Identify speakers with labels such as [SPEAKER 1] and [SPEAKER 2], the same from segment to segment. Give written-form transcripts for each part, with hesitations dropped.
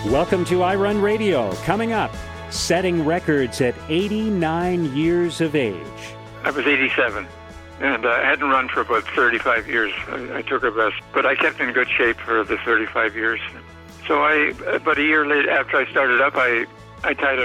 [SPEAKER 1] Welcome to iRun Radio. Coming up, setting records at 89 years of age.
[SPEAKER 2] I was 87, and I hadn't run for about 35 years. I took a rest, but I kept in good shape for the 35 years. So about a year later, after I started up, I tied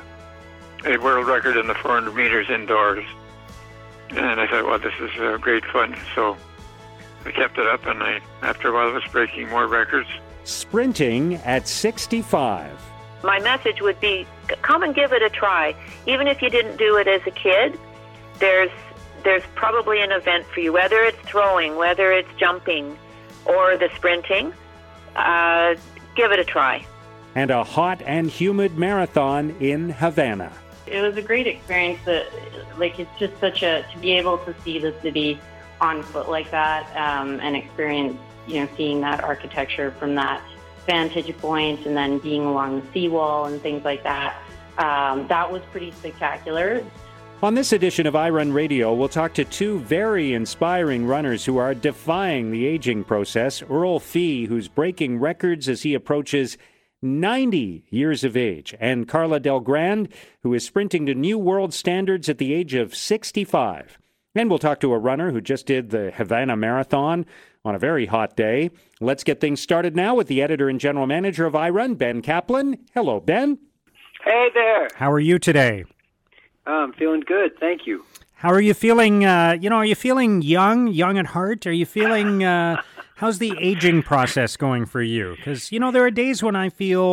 [SPEAKER 2] a world record in the 400 meters indoors. And I thought, well, this is great fun. So I kept it up, and after a while, I was breaking more records.
[SPEAKER 1] Sprinting at 65.
[SPEAKER 3] My message would be, come and give it a try. Even if you didn't do it as a kid, there's probably an event for you, whether it's throwing, whether it's jumping, or the sprinting. Give it a try.
[SPEAKER 1] And a hot and humid marathon in Havana.
[SPEAKER 4] It was a great experience. It's just to be able to see the city on foot like that, and experience, seeing that architecture from that vantage point, and then being along the seawall and things like that. That was pretty spectacular.
[SPEAKER 1] On this edition of iRun Radio, we'll talk to two very inspiring runners who are defying the aging process. Earl Fee, who's breaking records as he approaches 90 years of age, and Carla Delgrand, who is sprinting to new world standards at the age of 65. And we'll talk to a runner who just did the Havana Marathon on a very hot day. Let's get things started now with the editor and general manager of iRun, Ben Kaplan. Hello, Ben.
[SPEAKER 5] Hey there.
[SPEAKER 1] How are you today?
[SPEAKER 5] I'm feeling good, thank you.
[SPEAKER 1] How are you feeling? Are you feeling young at heart? Are you feeling, how's the aging process going for you? Because, there are days when I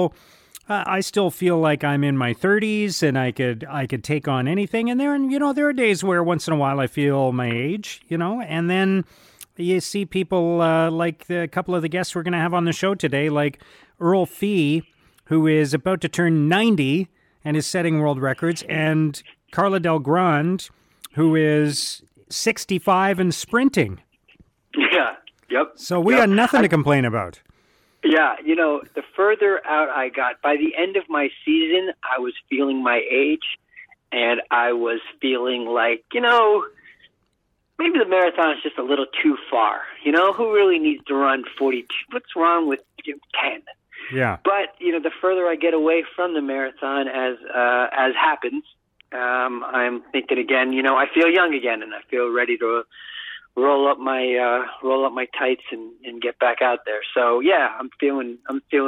[SPEAKER 1] still feel like I'm in my 30s and I could take on anything. And there are days where once in a while I feel my age, and then you see people like a couple of the guests we're going to have on the show today, like Earl Fee, who is about to turn 90 and is setting world records, and Carla Delgrand, who is 65 and sprinting.
[SPEAKER 5] Yeah, yep.
[SPEAKER 1] So we got nothing to complain about.
[SPEAKER 5] Yeah, the further out I got, by the end of my season, I was feeling my age, and I was feeling like, maybe the marathon is just a little too far. Who really needs to run 42? What's wrong with 10?
[SPEAKER 1] Yeah.
[SPEAKER 5] But, the further I get away from the marathon, as happens, I'm thinking again, I feel young again, and I feel ready to roll up my tights and get back out there. So yeah, I'm feeling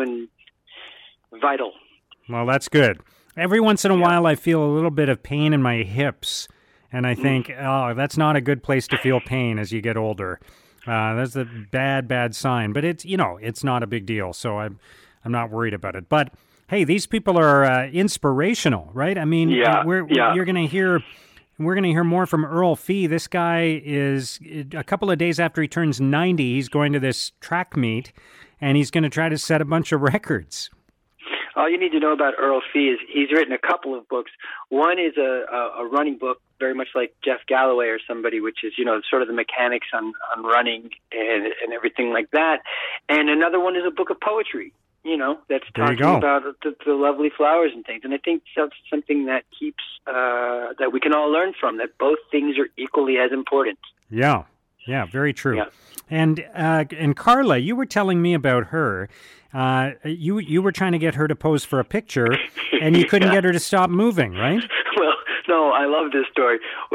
[SPEAKER 5] vital.
[SPEAKER 1] Well, that's good. Every once in a while I feel a little bit of pain in my hips, and I think, oh, that's not a good place to feel pain as you get older. That's a bad sign, but it's not a big deal. So I'm not worried about it. But hey, these people are inspirational, right? I mean, we're going to hear more from Earl Fee. This guy is, a couple of days after he turns 90, he's going to this track meet, and he's going to try to set a bunch of records.
[SPEAKER 5] All you need to know about Earl Fee is he's written a couple of books. One is a running book, very much like Jeff Galloway or somebody, which is, sort of the mechanics on running and everything like that. And another one is a book of poetry, that's talking about the lovely flowers and things. And I think that's something that keeps, that we can all learn from, that both things are equally as important.
[SPEAKER 1] Yeah, very true.
[SPEAKER 5] Yeah.
[SPEAKER 1] And Carla, you were telling me about her. You were trying to get her to pose for a picture, and you couldn't get her to stop moving, right?
[SPEAKER 5] Well, no, I love this story.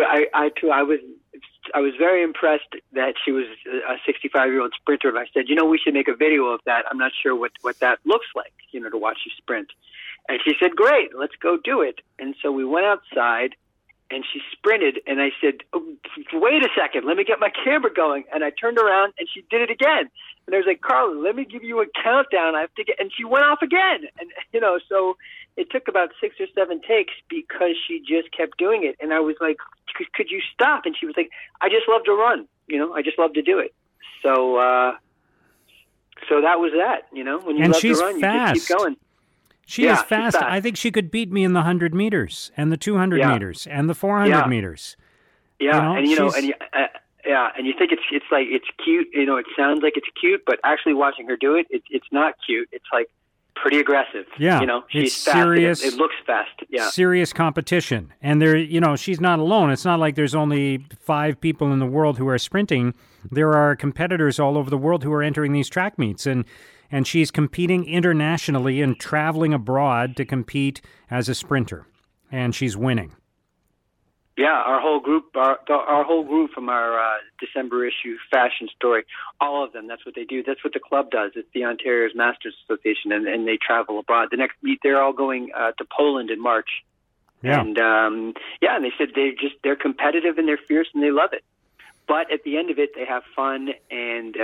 [SPEAKER 5] I was very impressed that she was a 65-year-old sprinter, and I said, we should make a video of that. I'm not sure what that looks like, to watch you sprint. And she said, great, let's go do it. And so we went outside, and she sprinted, and I said, oh, wait a second, let me get my camera going. And I turned around, and she did it again. And I was like, Carla, let me give you a countdown. I have to get, and she went off again. And, so it took about 6 or 7 takes because she just kept doing it. And I was like, could you stop? And she was like, I just love to run. I just love to do it. So that was that, when you love to run,
[SPEAKER 1] fast.
[SPEAKER 5] You just keep going.
[SPEAKER 1] She is fast. I think she could beat me in the 100 meters and the 200 meters and the 400 meters.
[SPEAKER 5] Yeah, and and you think it's like it's cute. It sounds like it's cute, but actually watching her do it, it's not cute. It's like pretty aggressive.
[SPEAKER 1] Yeah,
[SPEAKER 5] she's
[SPEAKER 1] it's
[SPEAKER 5] fast.
[SPEAKER 1] Serious.
[SPEAKER 5] It looks fast. Yeah,
[SPEAKER 1] serious competition, and she's not alone. It's not like there's only 5 people in the world who are sprinting. There are competitors all over the world who are entering these track meets, and and she's competing internationally and traveling abroad to compete as a sprinter, and she's winning.
[SPEAKER 5] Yeah, our whole group from our December issue fashion story, all of them, that's what they do. That's what the club does. It's the Ontario's Masters Association, and they travel abroad. The next meet, they're all going to Poland in March.
[SPEAKER 1] Yeah.
[SPEAKER 5] And and they said they're competitive and they're fierce and they love it. But at the end of it, they have fun, and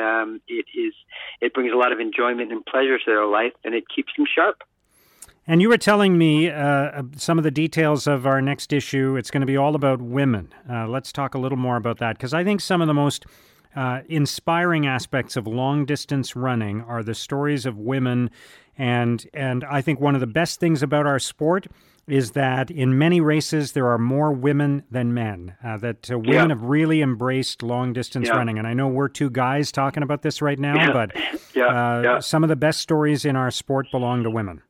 [SPEAKER 5] it brings a lot of enjoyment and pleasure to their life, and it keeps them sharp.
[SPEAKER 1] And you were telling me some of the details of our next issue. It's going to be all about women. Let's talk a little more about that, because I think some of the most inspiring aspects of long-distance running are the stories of women. And I think one of the best things about our sport is that in many races there are more women than men, that women have really embraced long-distance running. And I know we're two guys talking about this right now, but some of the best stories in our sport belong to women.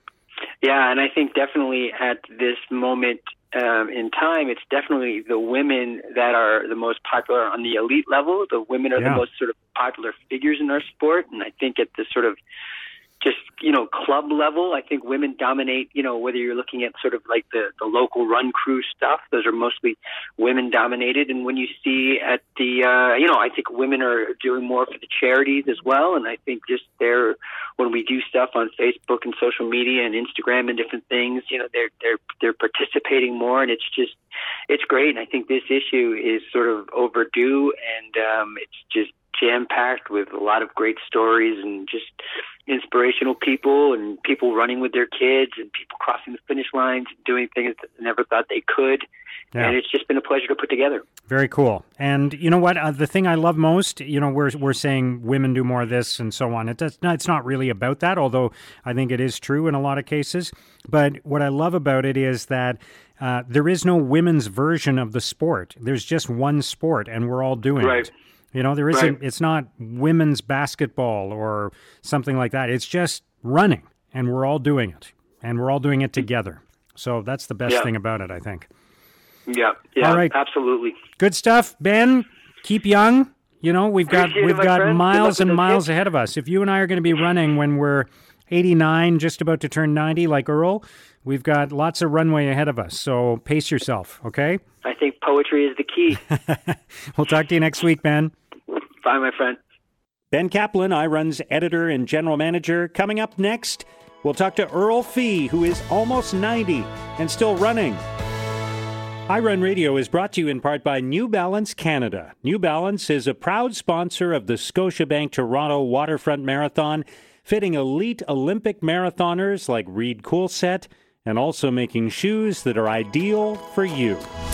[SPEAKER 5] Yeah, and I think definitely at this moment in time, it's definitely the women that are the most popular on the elite level. The women are the most sort of popular figures in our sport, and I think at the sort of just, club level, I think women dominate, whether you're looking at sort of like the local run crew stuff, those are mostly women dominated. And when you see at the, I think women are doing more for the charities as well. And I think just when we do stuff on Facebook and social media and Instagram and different things, they're participating more, and it's great. And I think this issue is sort of overdue, and it's just jam-packed with a lot of great stories and just inspirational people and people running with their kids and people crossing the finish lines and doing things that they never thought they could. Yeah. And it's just been a pleasure to put together.
[SPEAKER 1] Very cool. And you know what? The thing I love most, we're saying women do more of this and so on. It's not really about that, although I think it is true in a lot of cases. But what I love about it is that there is no women's version of the sport. There's just one sport, and we're all doing it. There isn't. It's not women's basketball or something like that. It's just running, and we're all doing it, and we're all doing it together. So that's the best thing about it, I think.
[SPEAKER 5] Yeah,
[SPEAKER 1] all right.
[SPEAKER 5] Absolutely.
[SPEAKER 1] Good stuff, Ben. Keep young. We've got miles and miles ahead of us. If you and I are going to be running when we're 89, just about to turn 90, like Earl, we've got lots of runway ahead of us. So pace yourself, okay?
[SPEAKER 5] I think poetry is the key.
[SPEAKER 1] We'll talk to you next week, Ben.
[SPEAKER 5] Bye, my friend.
[SPEAKER 1] Ben Kaplan, iRun's editor and general manager. Coming up next, we'll talk to Earl Fee, who is almost 90 and still running. iRun Radio is brought to you in part by New Balance Canada. New Balance is a proud sponsor of the Scotiabank Toronto Waterfront Marathon, fitting elite Olympic marathoners like Reed Coolset, and also making shoes that are ideal for you.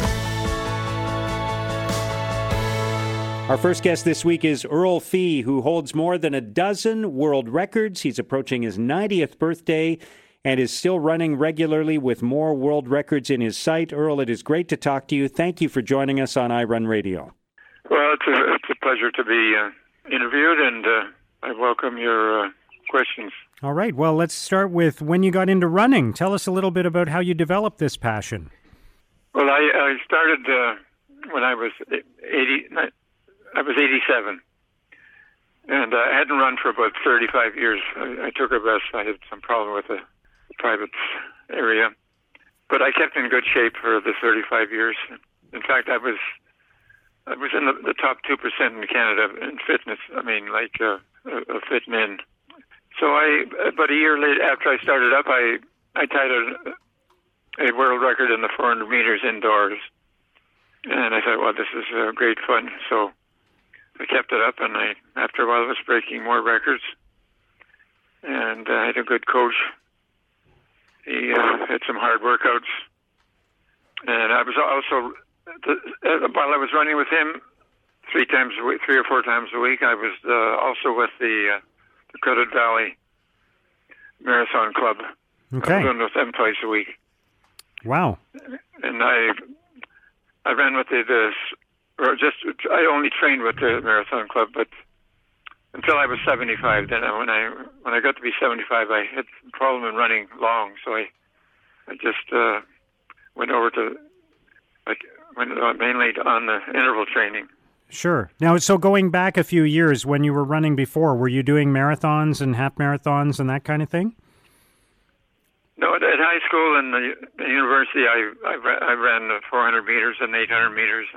[SPEAKER 1] Our first guest this week is Earl Fee, who holds more than a dozen world records. He's approaching his 90th birthday and is still running regularly with more world records in his sight. Earl, it is great to talk to you. Thank you for joining us on iRun Radio.
[SPEAKER 2] Well, it's a pleasure to be interviewed, and I welcome your questions.
[SPEAKER 1] All right. Well, let's start with when you got into running. Tell us a little bit about how you developed this passion.
[SPEAKER 2] Well, I started when I was 80. I was 87, and I hadn't run for about 35 years. I took a rest. I had some problem with the private area, but I kept in good shape for the 35 years. In fact, I was in the top 2% in Canada in fitness. I mean, like a fit men. So about a year later, after I started up, I tied a world record in the 400 meters indoors, and I thought, well, this is great fun. So I kept it up, and after a while I was breaking more records, and I had a good coach. He had some hard workouts, and I was also, while I was running with him 3 or 4 times a week, I was also with the Credit Valley Marathon Club.
[SPEAKER 1] Okay.
[SPEAKER 2] I was doing with them twice a week.
[SPEAKER 1] Wow.
[SPEAKER 2] And I ran with I only trained with the Marathon Club, but until I was 75. Then when I got to be 75, I had a problem in running long, so I just went over to went mainly on the interval training.
[SPEAKER 1] Sure. Now, so going back a few years when you were running before, were you doing marathons and half marathons and that kind of thing?
[SPEAKER 2] No, at high school and the university, I ran 400 meters and 800 meters,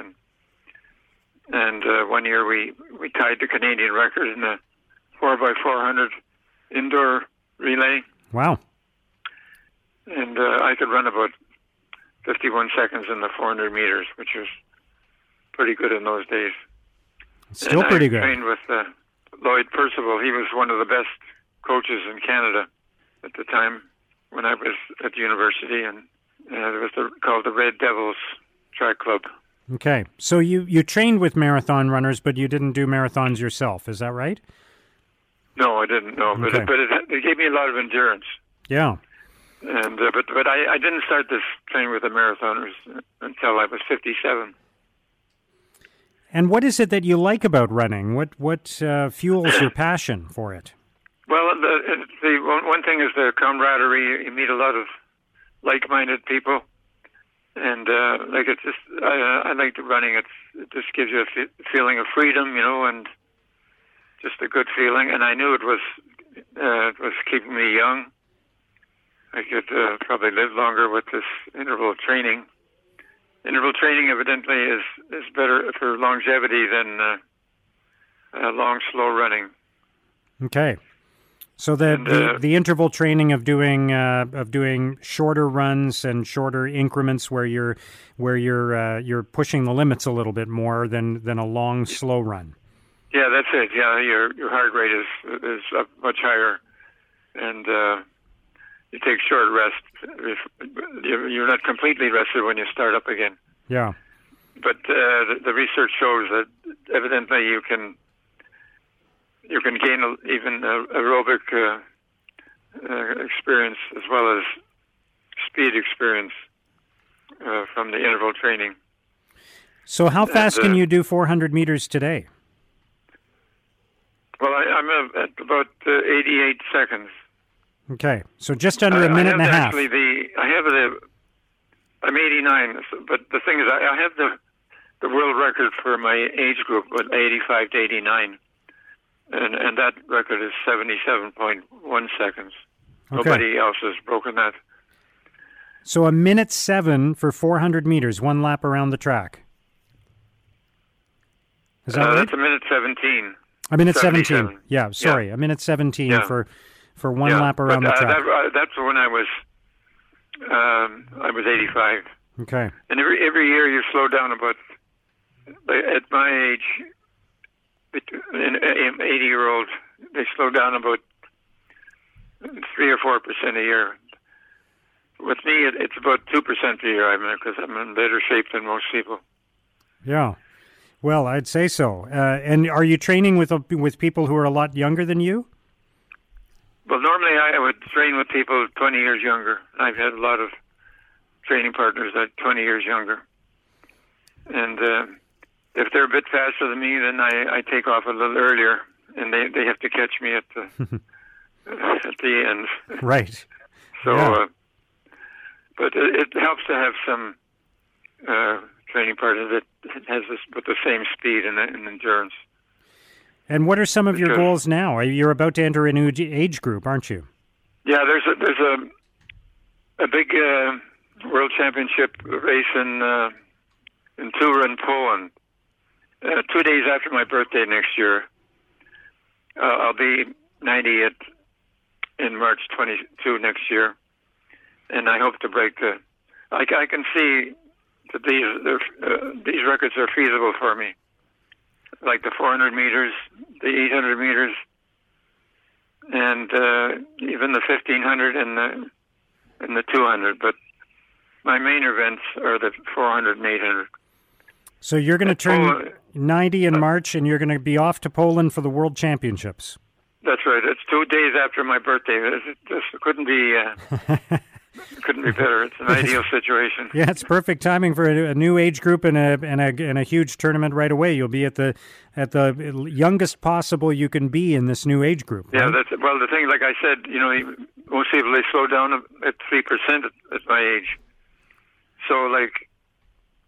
[SPEAKER 2] and 1 year we tied the Canadian record in the 4x400 indoor relay.
[SPEAKER 1] Wow.
[SPEAKER 2] And I could run about 51 seconds in the 400 meters, which was pretty good in those days.
[SPEAKER 1] Still pretty good.
[SPEAKER 2] I trained with Lloyd Percival. He was one of the best coaches in Canada at the time when I was at the university, and it was called the Red Devils Track Club.
[SPEAKER 1] Okay. So you trained with marathon runners, but you didn't do marathons yourself. Is that right?
[SPEAKER 2] No, I didn't. No,
[SPEAKER 1] Okay.
[SPEAKER 2] but it gave me a lot of endurance.
[SPEAKER 1] Yeah.
[SPEAKER 2] And but I didn't start this training with the marathoners until I was 57.
[SPEAKER 1] And what is it that you like about running? What fuels your passion for it?
[SPEAKER 2] Well, the one thing is the camaraderie. You meet a lot of like-minded people, and like it's just I like the running. It just gives you a feeling of freedom, and just a good feeling. And I knew it was keeping me young. I could probably live longer with this interval training. Interval training evidently is better for longevity than long, slow running.
[SPEAKER 1] Okay. So the interval training of doing shorter runs and shorter increments where you're pushing the limits a little bit more than a long, slow run.
[SPEAKER 2] Yeah, that's it. Yeah, your heart rate is up much higher, and you take short rest. You're not completely rested when you start up again.
[SPEAKER 1] Yeah.
[SPEAKER 2] But the research shows that evidently you can gain even aerobic experience as well as speed experience from the interval training.
[SPEAKER 1] So how fast can you do 400 meters today?
[SPEAKER 2] Well, I'm at about 88 seconds.
[SPEAKER 1] Okay, so just under a minute and a half.
[SPEAKER 2] I'm 89, but the thing is, I have the world record for my age group, 85 to 89, and that record is 77.1 seconds. Okay. Nobody else has broken that.
[SPEAKER 1] So a minute 7 for 400 meters, one lap around the track. Is that right?
[SPEAKER 2] That's a minute 17.
[SPEAKER 1] A minute 17. Yeah, sorry, yeah. A minute 17 for one lap around the track.
[SPEAKER 2] That's when I was 85.
[SPEAKER 1] Okay.
[SPEAKER 2] And every year you slow down about, at my age, an 80-year-old, they slow down about 3 or 4% a year. With me, it's about 2% a year, because I'm in better shape than most people.
[SPEAKER 1] Yeah. Well, I'd say so. And are you training with people who are a lot younger than you?
[SPEAKER 2] Well, normally I would train with people 20 years younger. I've had a lot of training partners that are 20 years younger. And if they're a bit faster than me, then I take off a little earlier, and they have to catch me at the at the end.
[SPEAKER 1] Right.
[SPEAKER 2] So,
[SPEAKER 1] yeah.
[SPEAKER 2] But it helps to have some training partner that has with the same speed and endurance.
[SPEAKER 1] And what are some of your goals now? You're about to enter a new age group, aren't you?
[SPEAKER 2] Yeah, there's a big world championship race in Turin, Poland. 2 days after my birthday next year. I'll be 90 in March 22 next year, and I hope to break the. I can see that these records are feasible for me, like the 400 meters, the 800 meters, and even the 1500 and the 200. But my main events are the 400 and 800.
[SPEAKER 1] So you're going to turn 90 in March, and you're going to be off to Poland for the World Championships.
[SPEAKER 2] That's right. It's 2 days after my birthday. It just couldn't be better. It's an ideal situation.
[SPEAKER 1] Yeah, it's perfect timing for a new age group and a huge tournament right away. You'll be at the youngest possible you can be in this new age group. Right?
[SPEAKER 2] Yeah, the thing, like I said, most people, they slow down at 3% at my age. So, like,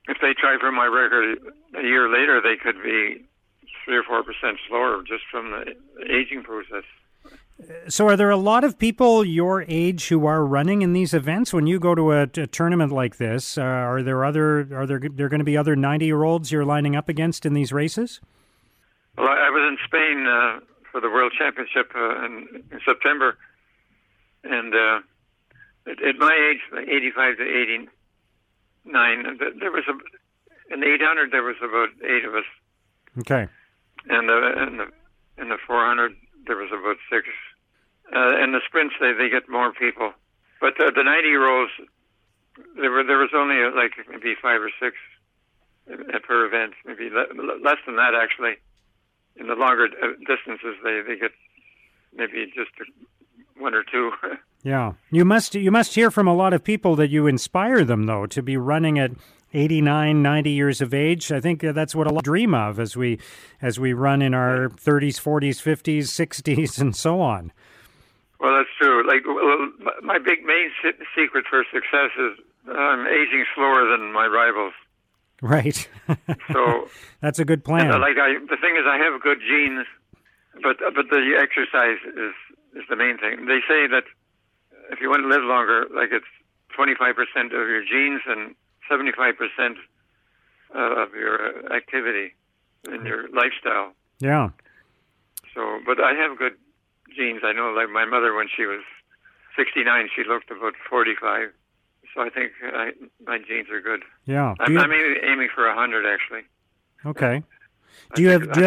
[SPEAKER 2] if they try for my record a year later, they could be 3 or 4% slower just from the aging process.
[SPEAKER 1] So are there a lot of people your age who are running in these events? When you go to a tournament like this, are there going to be other 90-year-olds you're lining up against in these races?
[SPEAKER 2] Well, I was in Spain for the World Championship in September, and at my age, 85 to 89, there was in the 800 there was about 8 of us.
[SPEAKER 1] Okay.
[SPEAKER 2] And in the 400 there was about 6. In the sprints they get more people, but the 90-year-olds there was only like maybe 5 or 6 per event, maybe less than that actually. In the longer distances, they get maybe just 1 or 2.
[SPEAKER 1] Yeah, you must hear from a lot of people that you inspire them though to be running at 89, 90 years of age. I think that's what a lot dream of as we run in our 30s, 40s, 50s, 60s, and so on.
[SPEAKER 2] Well, that's true. Like, my main secret for success is I'm aging slower than my rivals.
[SPEAKER 1] Right.
[SPEAKER 2] So
[SPEAKER 1] that's a good plan.
[SPEAKER 2] The thing is, I have good genes, but the exercise is the main thing. They say that if you want to live longer, like it's 25% of your genes and 75% of your activity and your lifestyle.
[SPEAKER 1] Yeah.
[SPEAKER 2] So, but I have good genes. I know, like my mother, when she was 69, she looked about 45. So I think my genes are good.
[SPEAKER 1] Yeah.
[SPEAKER 2] I'm aiming for 100 actually.
[SPEAKER 1] Okay. Do you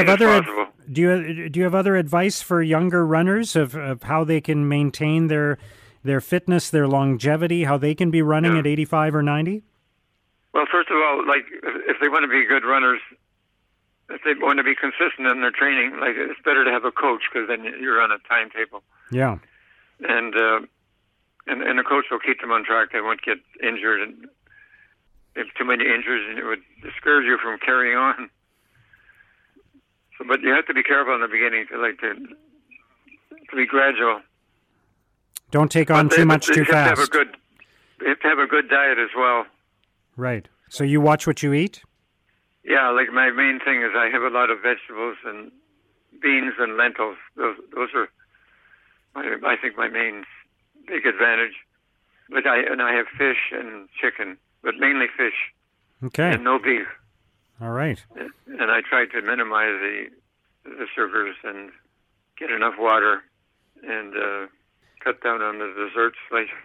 [SPEAKER 1] have other advice for younger runners of how they can maintain their fitness, their longevity, how they can be running at 85 or 90?
[SPEAKER 2] Well, first of all, like if they want to be good runners, if they want to be consistent in their training, like it's better to have a coach because then you're on a timetable.
[SPEAKER 1] Yeah.
[SPEAKER 2] And the coach will keep them on track. They won't get injured, and if too many injuries, it would discourage you from carrying on. So, but you have to be careful in the beginning to be gradual.
[SPEAKER 1] Don't take on too much too fast.
[SPEAKER 2] You have to have a good diet as well.
[SPEAKER 1] Right. So you watch what you eat?
[SPEAKER 2] Yeah, like my main thing is I have a lot of vegetables and beans and lentils. Those are, I think, my main big advantage. But I have fish and chicken, but mainly fish.
[SPEAKER 1] Okay.
[SPEAKER 2] And no beef.
[SPEAKER 1] All right.
[SPEAKER 2] And I try to minimize the sugars and get enough water and cut down on the desserts.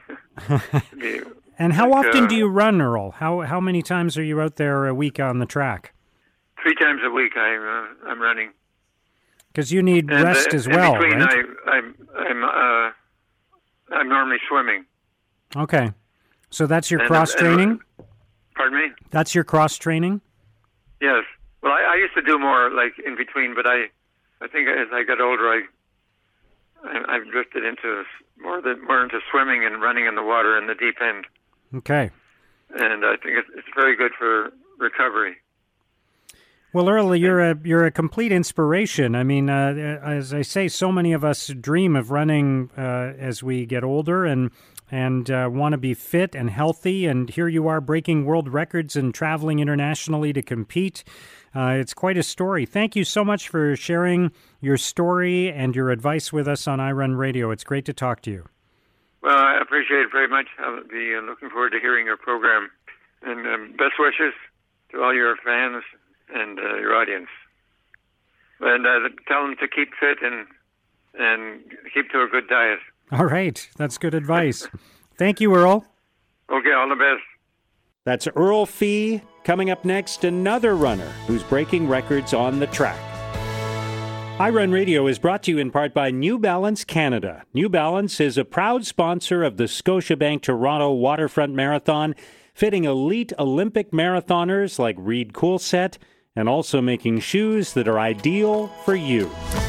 [SPEAKER 1] And how often do you run, Earl? How many times are you out there a week on the track?
[SPEAKER 2] 3 times a week I'm running.
[SPEAKER 1] Because you need rest as well,
[SPEAKER 2] in between,
[SPEAKER 1] right?
[SPEAKER 2] I'm normally swimming.
[SPEAKER 1] Okay. So that's your cross training?
[SPEAKER 2] Pardon me?
[SPEAKER 1] That's your cross training?
[SPEAKER 2] Yes. Well, I used to do more like in between, but I think as I got older, I've drifted into more into swimming and running in the water in the deep end.
[SPEAKER 1] Okay.
[SPEAKER 2] And I think it's very good for recovery.
[SPEAKER 1] Well, Earl, you're a complete inspiration. I mean, as I say, so many of us dream of running as we get older and want to be fit and healthy. And here you are breaking world records and traveling internationally to compete. It's quite a story. Thank you so much for sharing your story and your advice with us on iRun Radio. It's great to talk to you.
[SPEAKER 2] Well, I appreciate it very much. I'll be looking forward to hearing your program. And best wishes to all your fans and your audience. And tell them to keep fit and keep to a good diet.
[SPEAKER 1] All right. That's good advice. Thank you, Earl.
[SPEAKER 2] Okay, all the best.
[SPEAKER 1] That's Earl Fee. Coming up next, another runner who's breaking records on the track. iRun Radio is brought to you in part by New Balance Canada. New Balance is a proud sponsor of the Scotiabank Toronto Waterfront Marathon, fitting elite Olympic marathoners like Reed Coolset, and also making shoes that are ideal for you.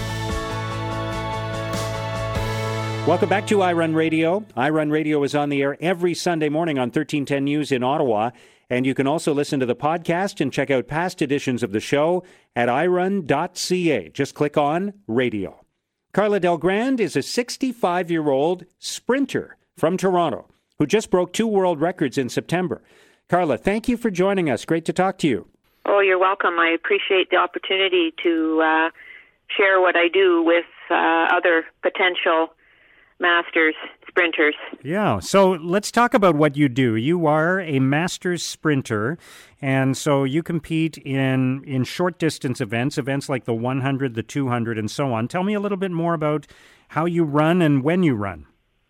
[SPEAKER 1] Welcome back to iRun Radio. iRun Radio is on the air every Sunday morning on 1310 News in Ottawa, and you can also listen to the podcast and check out past editions of the show at irun.ca. Just click on Radio. Carla Delgrand is a 65-year-old sprinter from Toronto who just broke 2 world records in September. Carla, thank you for joining us. Great to talk to you.
[SPEAKER 3] Oh, you're welcome. I appreciate the opportunity to share what I do with other potential masters sprinters.
[SPEAKER 1] Yeah, so let's talk about what you do. You are a masters sprinter, and so you compete in short distance events like the 100, the 200, and so on. Tell me a little bit more about how you run and when you run.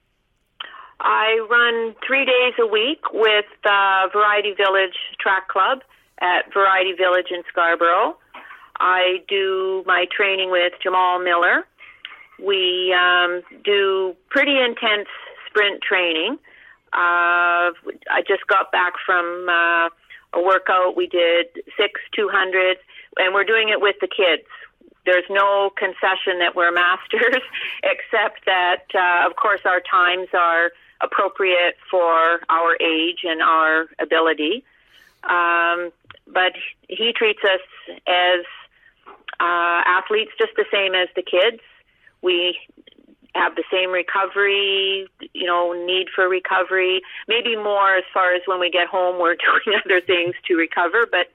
[SPEAKER 3] I run 3 days a week with Variety Village Track Club at Variety Village in Scarborough. I do my training with Jamal Miller. We do pretty intense sprint training. I just got back from a workout. We did 6 200s, and we're doing it with the kids. There's no concession that we're masters, except that, of course, our times are appropriate for our age and our ability. But he treats us as athletes just the same as the kids. We have the same recovery, need for recovery, maybe more as far as when we get home we're doing other things to recover, but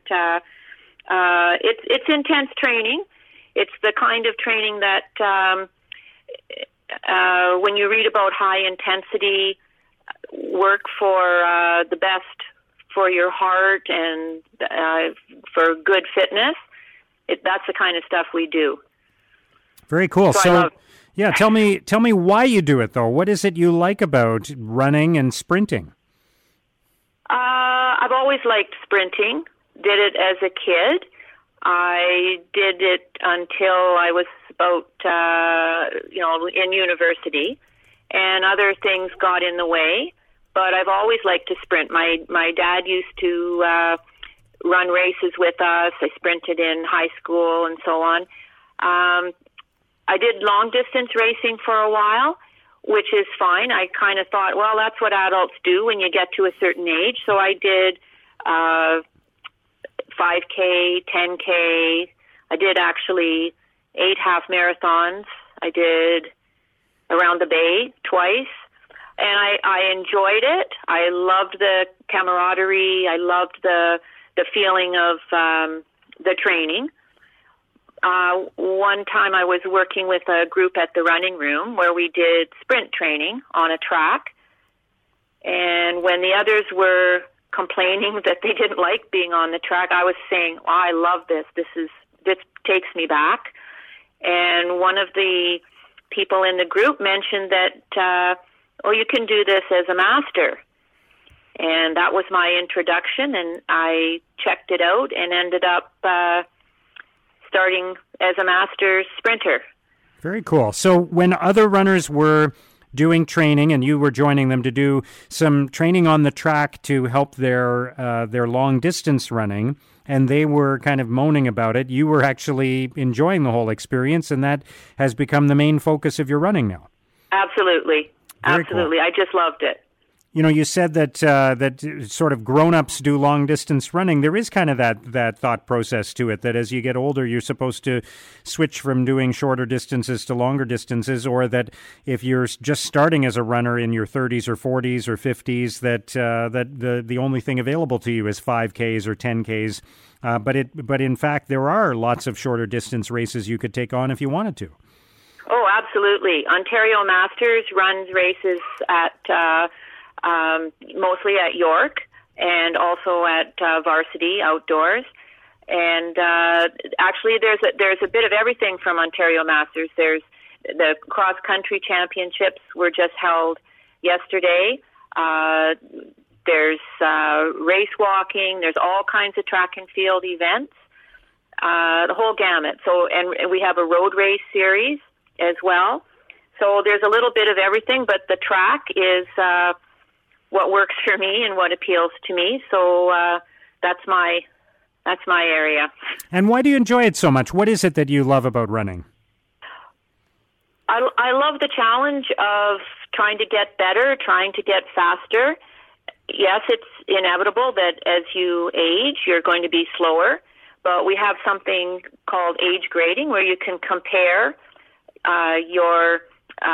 [SPEAKER 3] it's intense training. It's the kind of training that when you read about high intensity work for the best for your heart and for good fitness, that's the kind of stuff we do.
[SPEAKER 1] Very cool. So yeah, tell me why you do it, though. What is it you like about running and sprinting?
[SPEAKER 3] I've always liked sprinting. Did it as a kid. I did it until I was about, in university, and other things got in the way. But I've always liked to sprint. My dad used to run races with us. I sprinted in high school and so on. I did long-distance racing for a while, which is fine. I kind of thought, well, that's what adults do when you get to a certain age. So I did 5K, 10K. I did actually 8 half marathons. I did around the Bay twice. And I enjoyed it. I loved the camaraderie. I loved the feeling of the training. One time I was working with a group at the running room where we did sprint training on a track. And when the others were complaining that they didn't like being on the track, I was saying, oh, I love this. This takes me back. And one of the people in the group mentioned that, you can do this as a master. And that was my introduction, and I checked it out and ended up starting as a master's sprinter.
[SPEAKER 1] Very cool. So when other runners were doing training and you were joining them to do some training on the track to help their long distance running, and they were kind of moaning about it, you were actually enjoying the whole experience, and that has become the main focus of your running now.
[SPEAKER 3] Absolutely.
[SPEAKER 1] Very
[SPEAKER 3] Absolutely.
[SPEAKER 1] Cool.
[SPEAKER 3] I just loved it.
[SPEAKER 1] You said that sort of grown-ups do long-distance running. There is kind of that thought process to it, that as you get older, you're supposed to switch from doing shorter distances to longer distances, or that if you're just starting as a runner in your 30s or 40s or 50s, that the only thing available to you is 5Ks or 10Ks. But in fact, there are lots of shorter distance races you could take on if you wanted to.
[SPEAKER 3] Oh, absolutely. Ontario Masters runs races at mostly at York and also at Varsity Outdoors. And actually, there's a bit of everything from Ontario Masters. There's the cross-country championships were just held yesterday. There's race walking. There's all kinds of track and field events, the whole gamut. So, and we have a road race series as well. So there's a little bit of everything, but the track is what works for me and what appeals to me. So that's my area.
[SPEAKER 1] And why do you enjoy it so much? What is it that you love about running?
[SPEAKER 3] I love the challenge of trying to get better, trying to get faster. Yes, it's inevitable that as you age, you're going to be slower, but we have something called age grading where you can compare your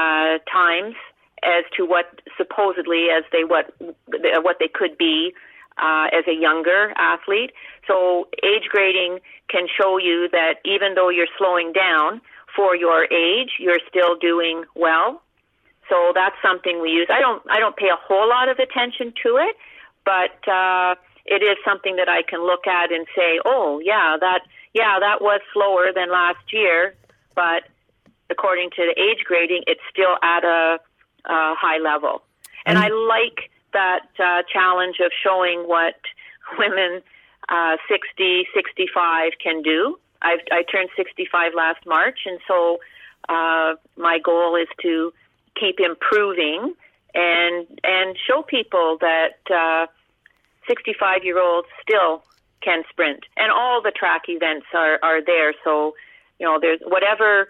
[SPEAKER 3] times as to what supposedly what they could be as a younger athlete. So age grading can show you that even though you're slowing down for your age, you're still doing well. So that's something we use. I don't pay a whole lot of attention to it, but it is something that I can look at and say, oh, that was slower than last year, but according to the age grading, it's still at a high level. And I like that challenge of showing what women 60, 65 can do. I turned 65 last March, and so my goal is to keep improving and show people that 65-year-olds still can sprint. And all the track events are there. So, there's whatever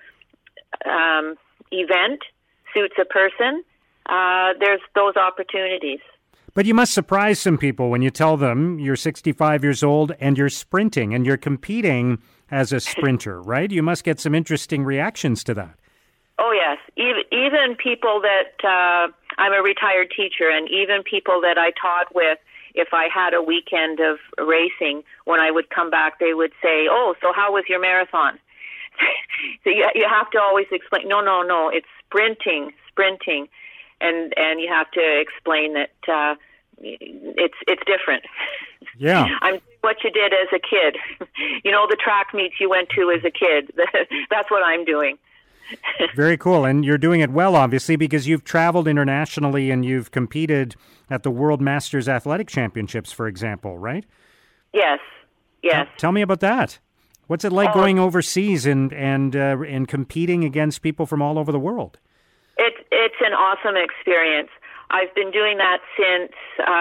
[SPEAKER 3] event suits a person, there's those opportunities.
[SPEAKER 1] But you must surprise some people when you tell them you're 65 years old and you're sprinting and you're competing as a sprinter, right? You must get some interesting reactions to that.
[SPEAKER 3] Oh, yes. Even people that I'm a retired teacher, and even people that I taught with, if I had a weekend of racing, when I would come back, they would say, oh, so how was your marathon? So you have to always explain, no, it's sprinting. And you have to explain that it's different.
[SPEAKER 1] Yeah.
[SPEAKER 3] I'm doing what you did as a kid. The track meets you went to as a kid. That's what I'm doing.
[SPEAKER 1] Very cool. And you're doing it well, obviously, because you've traveled internationally and you've competed at the World Masters Athletic Championships, for example, right?
[SPEAKER 3] Yes.
[SPEAKER 1] Tell me about that. What's it like going overseas and competing against people from all over the world?
[SPEAKER 3] It's an awesome experience. I've been doing that since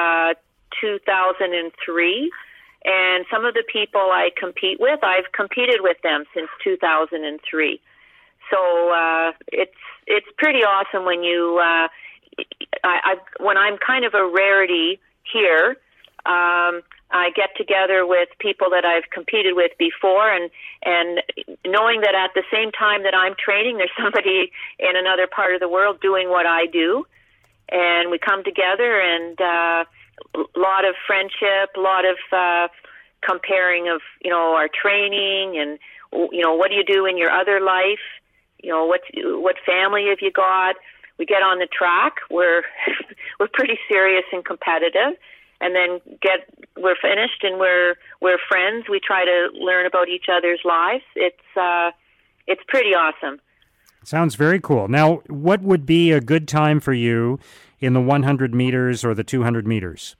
[SPEAKER 3] 2003, and some of the people I compete with, I've competed with them since 2003. So it's pretty awesome when you when I'm kind of a rarity here. I get together with people that I've competed with before, and knowing that at the same time that I'm training, there's somebody in another part of the world doing what I do, and we come together, and a lot of friendship, a lot of comparing of our training, and what do you do in your other life? What family have you got? We get on the track. We're pretty serious and competitive. And then we're finished and we're friends. We try to learn about each other's lives. It's pretty awesome.
[SPEAKER 1] Sounds very cool. Now, what would be a good time for you in the 100 meters or the 200 meters?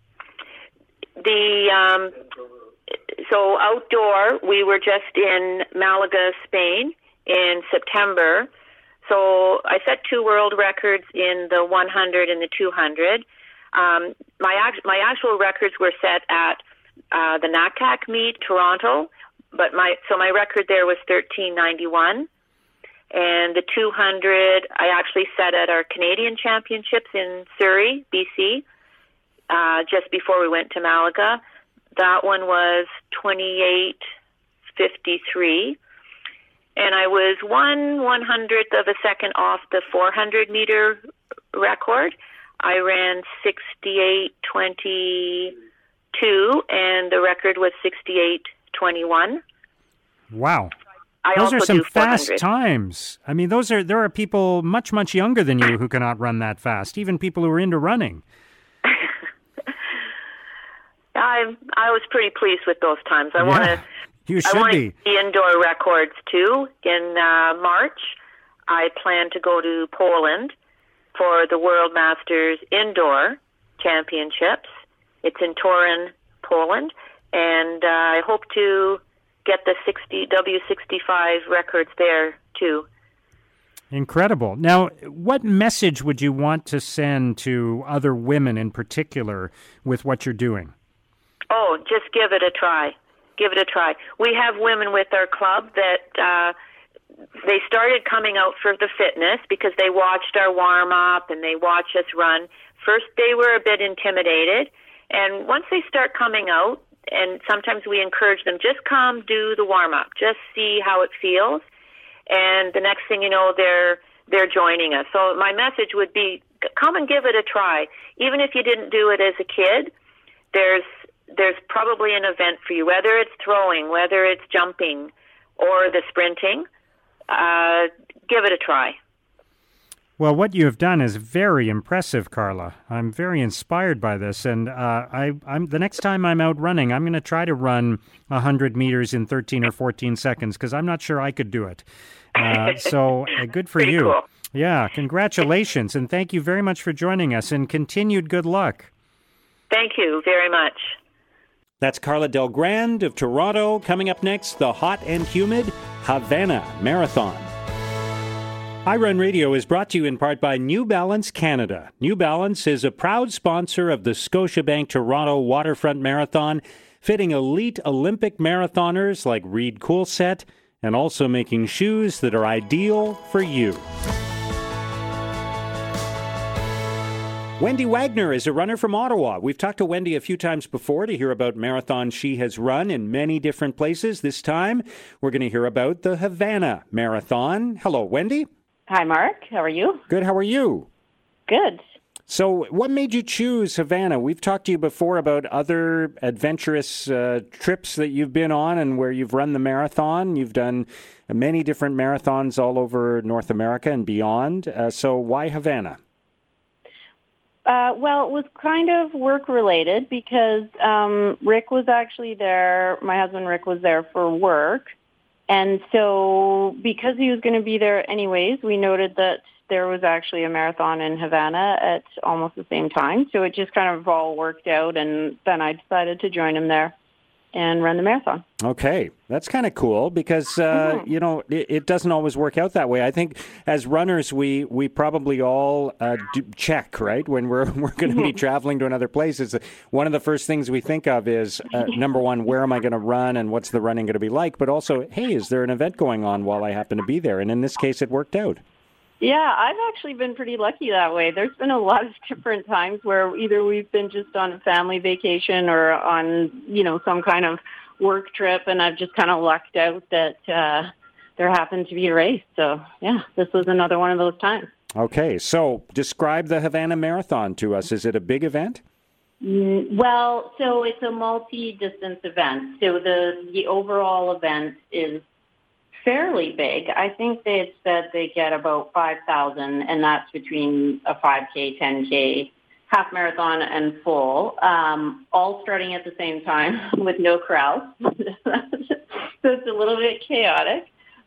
[SPEAKER 3] So outdoor, we were just in Malaga, Spain in September. So I set 2 world records in the 100 and the 200. My actual records were set at the NACAC meet, Toronto, but my record there was 13:91, and the 200 I actually set at our Canadian Championships in Surrey, BC, just before we went to Malaga. That one was 28:53, and I was 1/100th of a second off the 400 meter record. I ran 68:22, and the record was 68:21.
[SPEAKER 1] Wow. Those are some fast times. I mean, there are people much, much younger than you who cannot run that fast, even people who are into running.
[SPEAKER 3] I was pretty pleased with those times. I want to
[SPEAKER 1] be.
[SPEAKER 3] The indoor records, too. In March, I plan to go to Poland for the World Masters Indoor Championships. It's in Torun, Poland, and I hope to get the W65 records there, too.
[SPEAKER 1] Incredible. Now, what message would you want to send to other women in particular with what you're doing?
[SPEAKER 3] Oh, just give it a try. Give it a try. We have women with our club that they started coming out for the fitness because they watched our warm-up and they watched us run. First, they were a bit intimidated, and once they start coming out, and sometimes we encourage them, just come do the warm-up, just see how it feels, and the next thing you know, they're joining us. So my message would be, come and give it a try. Even if you didn't do it as a kid, there's probably an event for you, whether it's throwing, whether it's jumping, or the sprinting. Give it a try.
[SPEAKER 1] Well, what you have done is very impressive, Carla. I'm very inspired by this, and I'm the next time I'm out running, I'm going to try to run 100 meters in 13 or 14 seconds because I'm not sure I could do it. So good for
[SPEAKER 3] Pretty
[SPEAKER 1] you.
[SPEAKER 3] cool.
[SPEAKER 1] Yeah, congratulations, and thank you very much for joining us, and continued good luck.
[SPEAKER 3] Thank you very much.
[SPEAKER 1] That's Carla Delgrand of Toronto. Coming up next, the hot and humid Havana Marathon. iRun Radio is brought to you in part by New Balance Canada. New Balance is a proud sponsor of the Scotiabank Toronto Waterfront Marathon, fitting elite Olympic marathoners like Reed Coolset, and also making shoes that are ideal for you. Wendy Wagner is a runner from Ottawa. We've talked to Wendy a few times before to hear about marathons she has run in many different places. This time, we're going to hear about the Havana Marathon. Hello, Wendy.
[SPEAKER 4] Hi, Mark. How are you?
[SPEAKER 1] Good. How are you?
[SPEAKER 4] Good.
[SPEAKER 1] So what made you choose Havana? We've talked to you before about other adventurous trips that you've been on and where you've run the marathon. You've done many different marathons all over North America and beyond. So why Havana?
[SPEAKER 4] Well, it was kind of work-related because Rick was actually there. My husband Rick was there for work. And so because he was going to be there anyways, we noted that there was actually a marathon in Havana at almost the same time. So it just kind of all worked out, and then I decided to join him there and run the marathon.
[SPEAKER 1] Okay, that's kind of cool because, it doesn't always work out that way. I think as runners, we probably all check, right? When we're going to be traveling to another place, is one of the first things we think of is, number one, where am I going to run and what's the running going to be like? But also, hey, is there an event going on while I happen to be there? And in this case, it worked out.
[SPEAKER 4] Yeah, I've actually been pretty lucky that way. There's been a lot of different times where either we've been just on a family vacation or on, some kind of work trip, and I've just kind of lucked out that there happened to be a race. So, yeah, this was another one of those times.
[SPEAKER 1] Okay, so describe the Havana Marathon to us. Is it a big event?
[SPEAKER 4] Well, so it's a multi-distance event. So the overall event is fairly big. I think they said they get about 5,000, and that's between a 5K, 10K, half marathon, and full, all starting at the same time with no crowds. So it's a little bit chaotic.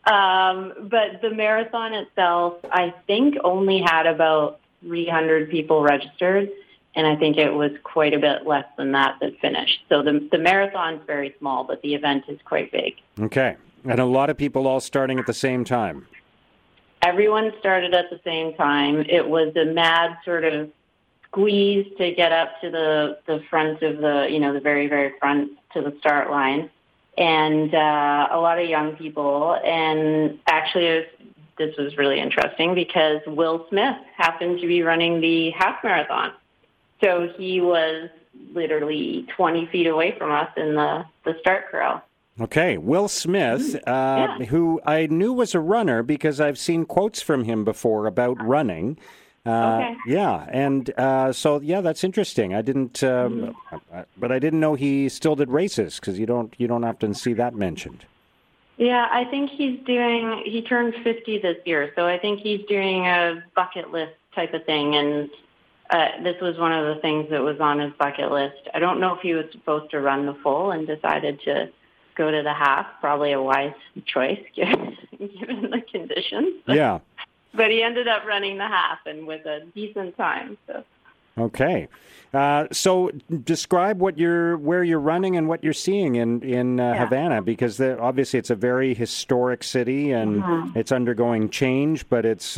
[SPEAKER 4] But the marathon itself, I think, only had about 300 people registered, and I think it was quite a bit less than that finished. So the marathon's very small, but the event is quite big.
[SPEAKER 1] Okay. And a lot of people all starting at the same time.
[SPEAKER 4] Everyone started at the same time. It was a mad sort of squeeze to get up to the front of the very, very front to the start line. And a lot of young people. And actually, this was really interesting because Will Smith happened to be running the half marathon. So he was literally 20 feet away from us in the start corral.
[SPEAKER 1] Okay, Will Smith, who I knew was a runner because I've seen quotes from him before about running.
[SPEAKER 4] Okay.
[SPEAKER 1] Yeah, and that's interesting. I didn't, but I didn't know he still did races because you don't often see that mentioned.
[SPEAKER 4] Yeah, I think he turned 50 this year, so I think he's doing a bucket list type of thing, and this was one of the things that was on his bucket list. I don't know if he was supposed to run the full and decided to go to the half, probably a wise choice given the conditions.
[SPEAKER 1] Yeah.
[SPEAKER 4] But he ended up running the half and with a decent time. So.
[SPEAKER 1] Okay. So describe where you're running and what you're seeing in Havana, because obviously it's a very historic city and it's undergoing change, but it's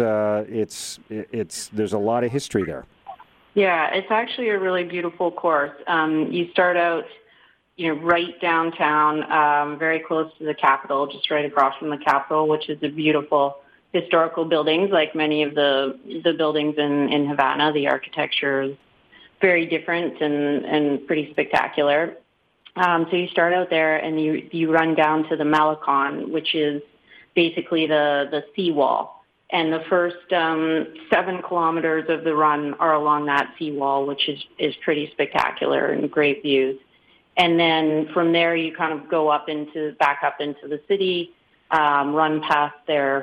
[SPEAKER 1] there's a lot of history there.
[SPEAKER 4] Yeah, it's actually a really beautiful course. You start out right downtown, very close to the Capitol, just right across from the Capitol, which is a beautiful historical buildings. Like many of the buildings in Havana, the architecture is very different and pretty spectacular. So you start out there and you run down to the Malecon, which is basically the seawall. And the first 7 kilometers of the run are along that seawall, which is pretty spectacular and great views. And then from there, you kind of go back up into the city, run past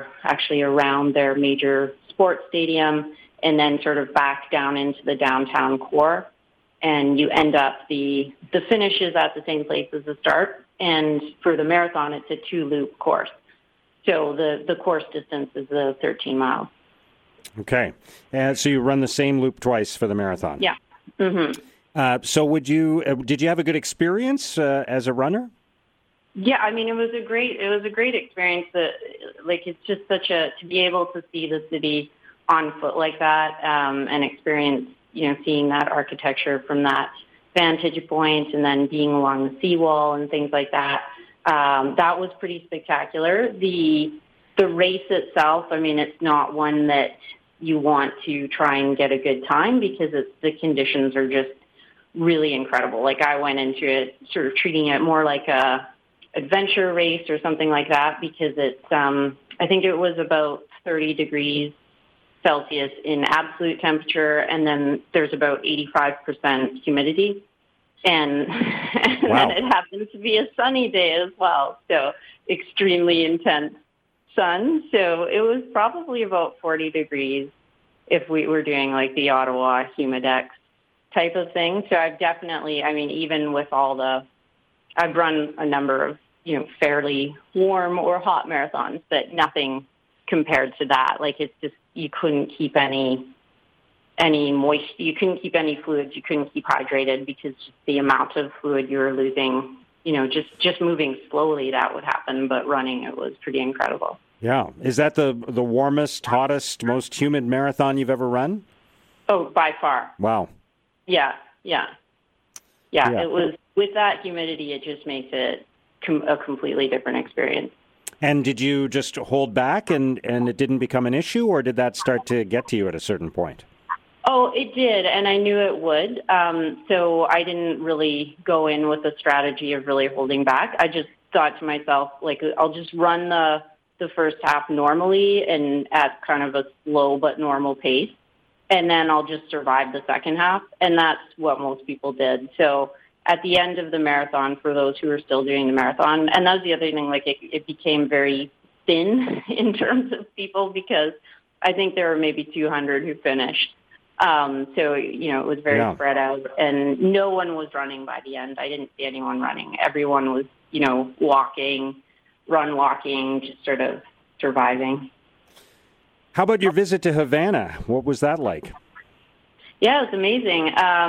[SPEAKER 4] around their major sports stadium, and then sort of back down into the downtown core. And you end up, the finish is at the same place as the start. And for the marathon, it's a 2-loop course. So the course distance is 13 miles.
[SPEAKER 1] Okay. So you run the same loop twice for the marathon?
[SPEAKER 4] Yeah. Mm-hmm.
[SPEAKER 1] So did you have a good experience as a runner?
[SPEAKER 4] Yeah, I mean, it was a great experience. It's just to be able to see the city on foot like that, and experience, seeing that architecture from that vantage point, and then being along the seawall and things like that. That was pretty spectacular. The race itself, I mean, it's not one that you want to try and get a good time because the conditions are just really incredible. Like, I went into it sort of treating it more like a adventure race or something like that, because it's, I think it was about 30 degrees Celsius in absolute temperature, and then there's about 85% humidity. And
[SPEAKER 1] wow.
[SPEAKER 4] then it happened to be a sunny day as well, so extremely intense sun. So it was probably about 40 degrees if we were doing like the Ottawa Humidex type of thing. So I've definitely, I mean, even with I've run a number of, fairly warm or hot marathons, but nothing compared to that. Like, it's just, you couldn't keep any moisture, you couldn't keep any fluids, you couldn't keep hydrated, because the amount of fluid you were losing, just moving slowly, that would happen, but running, it was pretty incredible.
[SPEAKER 1] Yeah. Is that the warmest, hottest, most humid marathon you've ever run?
[SPEAKER 4] Oh, by far.
[SPEAKER 1] Wow.
[SPEAKER 4] Yeah. It was, with that humidity, it just makes it a completely different experience.
[SPEAKER 1] And did you just hold back and it didn't become an issue, or did that start to get to you at a certain point?
[SPEAKER 4] Oh, it did, and I knew it would. So I didn't really go in with a strategy of really holding back. I just thought to myself, like, I'll just run the first half normally and at kind of a slow but normal pace, and then I'll just survive the second half. And that's what most people did. So at the end of the marathon, for those who are still doing the marathon, and that's the other thing, like, it became very thin in terms of people, because I think there were maybe 200 who finished. So, it was very spread out, and no one was running by the end. I didn't see anyone running. Everyone was, walking, just sort of surviving.
[SPEAKER 1] How about your visit to Havana? What was that like?
[SPEAKER 4] Yeah, it's amazing.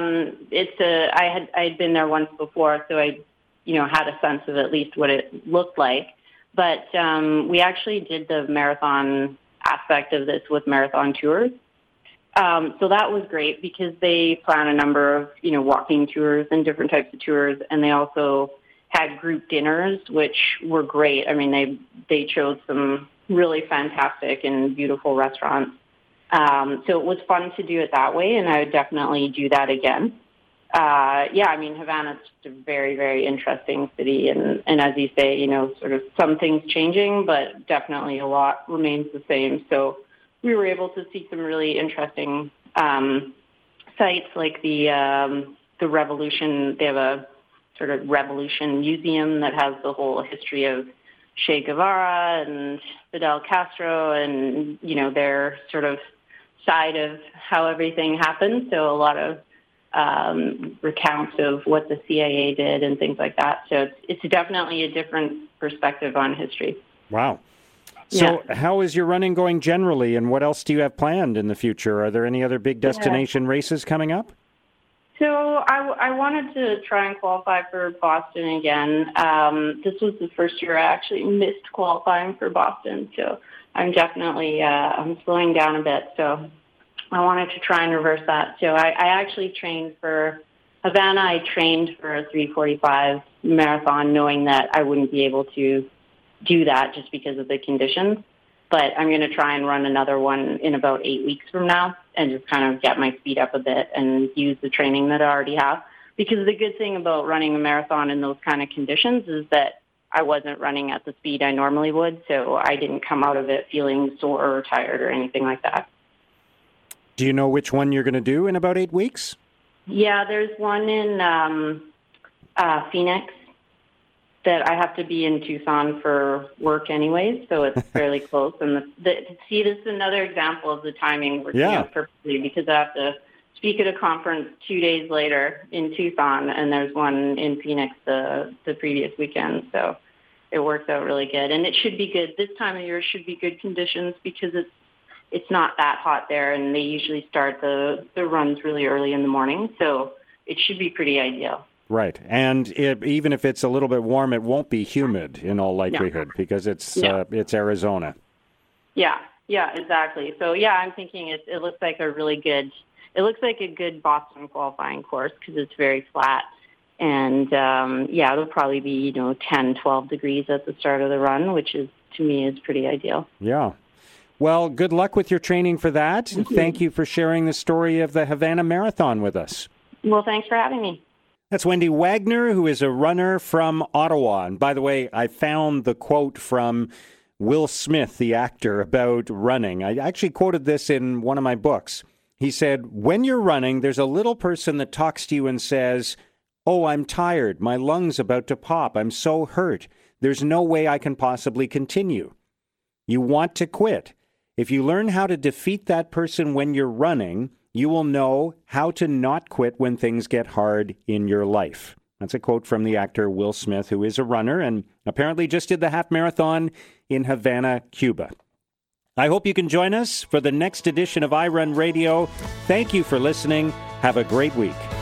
[SPEAKER 4] I had been there once before, so I, had a sense of at least what it looked like. But we actually did the marathon aspect of this with Marathon Tours. So that was great, because they plan a number of, walking tours and different types of tours, and they also had group dinners, which were great. I mean, they chose some really fantastic and beautiful restaurants. So it was fun to do it that way, and I would definitely do that again. I mean, Havana's just a very, very interesting city, and as you say, sort of some things changing, but definitely a lot remains the same. So we were able to see some really interesting sites, like the Revolution. They have a sort of Revolution museum that has the whole history of Che Guevara and Fidel Castro, and their sort of side of how everything happened. So a lot of recounts of what the CIA did and things like that. So it's definitely a different perspective on history.
[SPEAKER 1] Wow. So how is your running going generally, and what else do you have planned in the future? Are there any other big destination races coming up?
[SPEAKER 4] So I wanted to try and qualify for Boston again. This was the first year I actually missed qualifying for Boston, so I'm definitely I'm slowing down a bit. So I wanted to try and reverse that. So I actually trained for Havana. I trained for a 3:45 marathon, knowing that I wouldn't be able to do that just because of the conditions. But I'm going to try and run another one in about 8 weeks from now, and just kind of get my speed up a bit and use the training that I already have. Because the good thing about running a marathon in those kind of conditions is that I wasn't running at the speed I normally would, so I didn't come out of it feeling sore or tired or anything like that.
[SPEAKER 1] Do you know which one you're going to do in about 8 weeks?
[SPEAKER 4] Yeah, there's one in Phoenix that I have to be in Tucson for work anyways, so it's fairly close. And see, this is another example of the timing working out perfectly, because I have to speak at a conference 2 days later in Tucson, and there's one in Phoenix the previous weekend. So it works out really good, and it should be good. This time of year should be good conditions because it's not that hot there, and they usually start the runs really early in the morning, so it should be pretty ideal.
[SPEAKER 1] Right, and even if it's a little bit warm, it won't be humid in all likelihood because it's Arizona. Yeah,
[SPEAKER 4] exactly. So I'm thinking it looks like a really good. It looks like a good Boston qualifying course because it's very flat, and it'll probably be 10, 12 degrees at the start of the run, which is to me is pretty ideal.
[SPEAKER 1] Yeah. Well, good luck with your training for that. Thank you for sharing the story of the Havana Marathon with us.
[SPEAKER 4] Well, thanks for having me.
[SPEAKER 1] That's Wendy Wagner, who is a runner from Ottawa. And by the way, I found the quote from Will Smith, the actor, about running. I actually quoted this in one of my books. He said, when you're running, there's a little person that talks to you and says, "Oh, I'm tired. My lung's about to pop. I'm so hurt. There's no way I can possibly continue." You want to quit. If you learn how to defeat that person when you're running, you will know how to not quit when things get hard in your life. That's a quote from the actor Will Smith, who is a runner and apparently just did the half marathon in Havana, Cuba. I hope you can join us for the next edition of iRun Radio. Thank you for listening. Have a great week.